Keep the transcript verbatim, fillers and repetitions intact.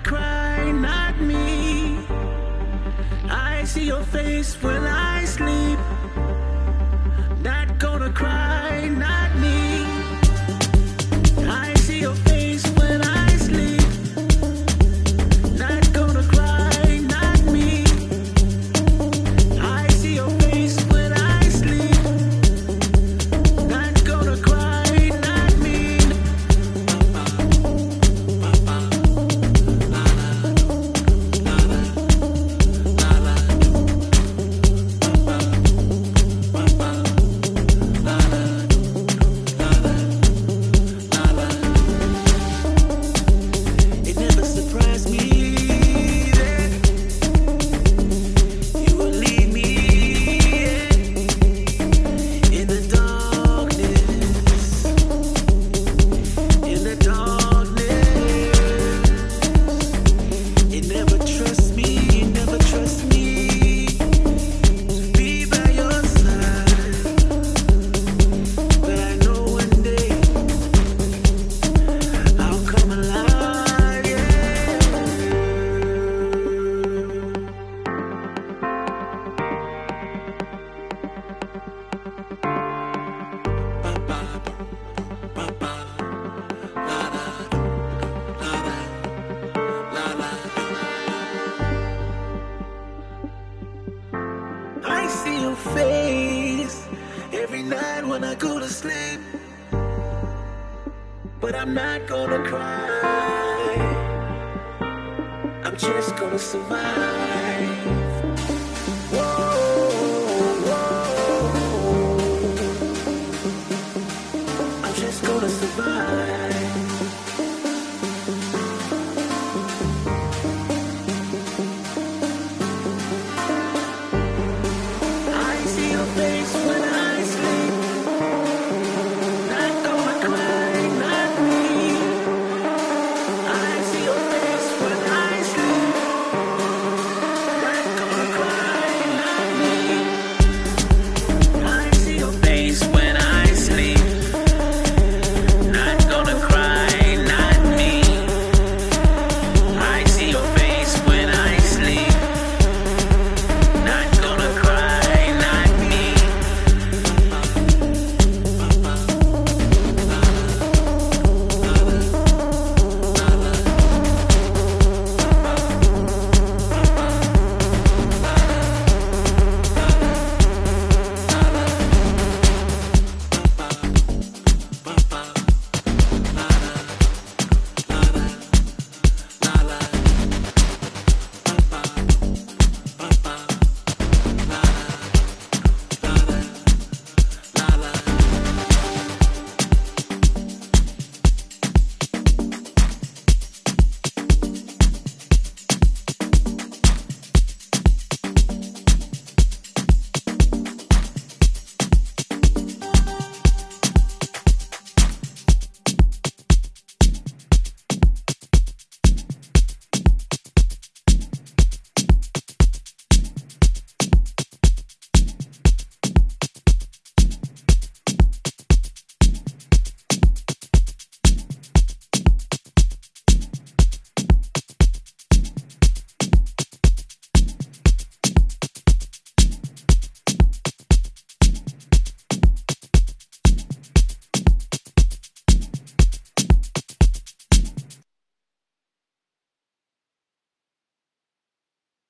cry, not me. I see your face when I sleep. Not gonna cry, not me. I see your face when I sleep. Not gonna cry, not me. I see your face when I sleep. Not gonna cry, not me. It never surprised me that you would leave me in the darkness, in the darkness. It never trusts me, it never trusts me to be by your side. But I know one day I'll come alive, yeah. I see your face every night when I go to sleep, but I'm not gonna cry. I'm just gonna survive.